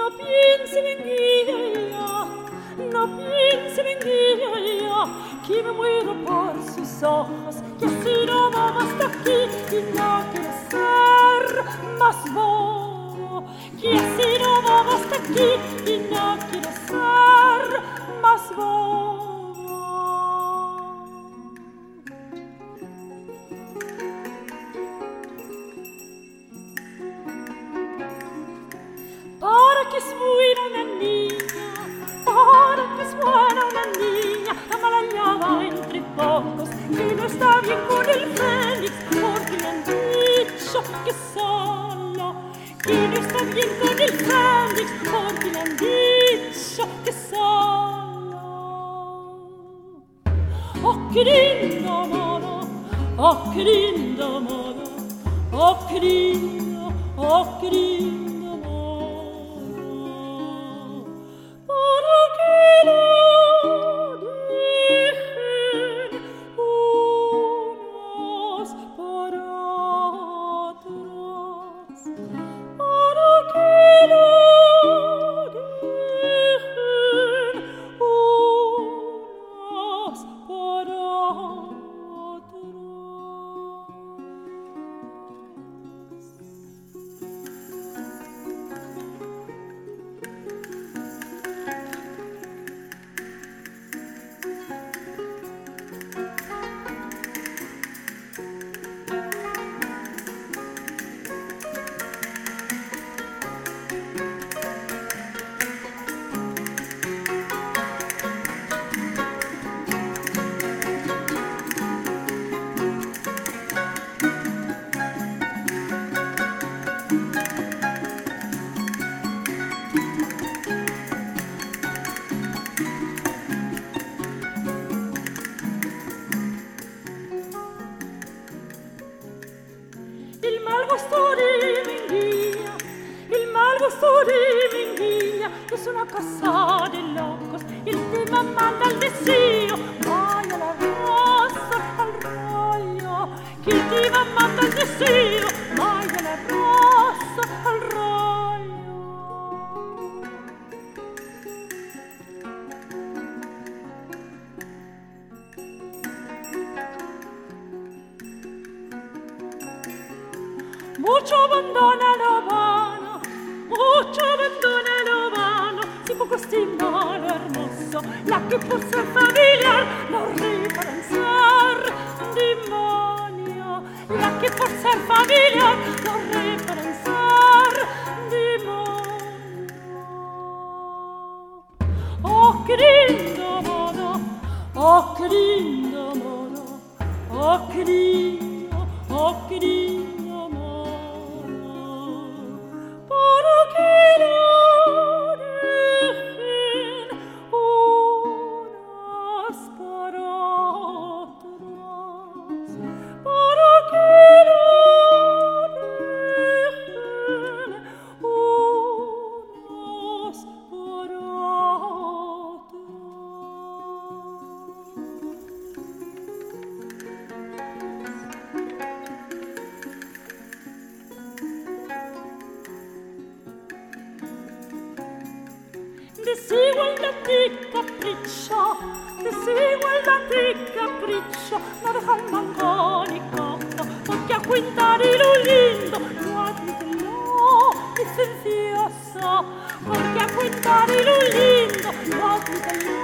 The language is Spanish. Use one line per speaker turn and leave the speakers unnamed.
piensen en ella, no piensen en ella, que me muero por sus ojos, que así no va hasta aquí y no quiero ser más bobo, que así no va hasta aquí y no quiero ser más bobo. Para que es buena una niña, para que es buena una niña, amarañada entre pocos, que no está bien con el Félix, porque le han dicho que solo, que no está bien con el Félix, porque le han dicho que solo. Oh, qué lindo mono, oh, qué lindo mono, oh, qué lindo, oh, qué lindo. Es una casa de locos y el tema manda al deseo, vaya la rosa al rollo, que el tema manda al deseo, vaya la rosa al rollo. Mucho abandona la Habana, mucho abandona lo vano, si poco estima lo hermoso, la que por ser familiar no referenciar demonio, la que por ser familiar no referenciar demonio. Oh, qué lindo mono, oh, qué lindo mono, oh, qué lindo, oh, qué lindo. Desigualdad y capricho, desigualdad y capricho, no dejan mangónico, porque a cuentar y lo lindo, no admítelo, licencioso, porque a cuentar y lo lindo, no admítelo.